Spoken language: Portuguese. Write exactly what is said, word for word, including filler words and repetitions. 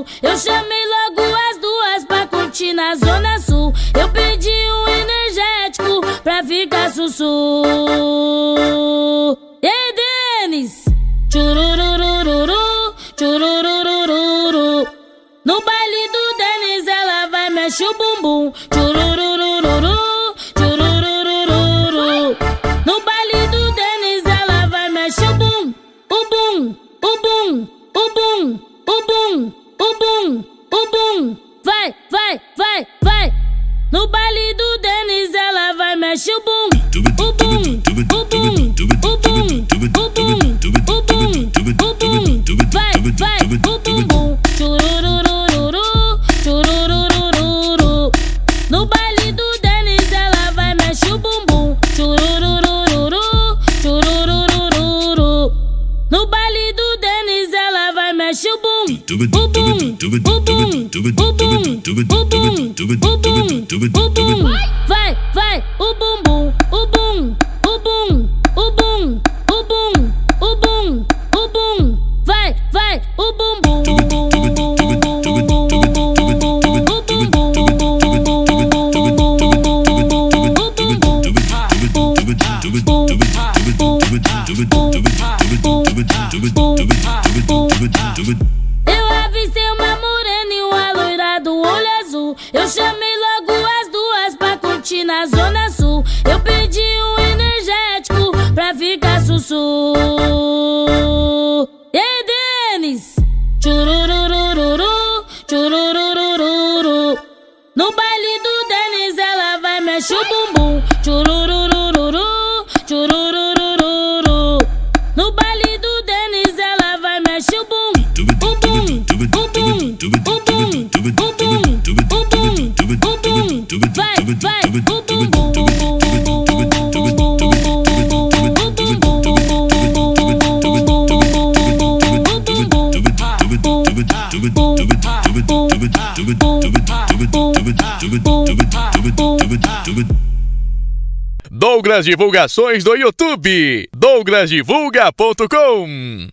azul. Eu chamei logo as duas pra curtir na Zona Sul. Eu pedi um energético pra ficar sussu. E aí, Denis? Tchururururu, tchururururu. No baile do Denis ela vai mexer o bumbum. Tchururururu, tchururururu. No baile do Denis ela vai mexer o bum, o bum, o bum, o bum, o bum, o bum, o bum. Vai, vai, vai, vai. No baile do Denis ela vai mexer o bum, o bum, o bum, o bum, o bum, o bum, o bum. Vai, vai, o bumbum. Chururururu, chururururu. No baile do Denis ela vai mexer o bumbum. Chururururu, chururururu. No baile do Denis ela vai mexer o bum, o bum, o bum, o bum, o bum, o bum, o bum. Vai, vai, o bumbum, o bum, o bum, o bum, o bum, o bum, o bum. Vai, vai, o bumbum. Eu avistei uma morena e uma loira do olho azul. Eu chamei logo as duas pra curtir na Zona Sul. Eu pedi um energético pra ficar sussu. E aí, Denis? Tchururururu, tchururururu. No baile do Denis ela vai mexer o bumbum. Tchururururu, tchururururu. No baile do Denis ela vai mexer o bum, o bum, o bum, o bum, o bum, o bum, o bum. Vai, vai, o bumbum. Douglas Divulgações do YouTube. douglas divulga ponto com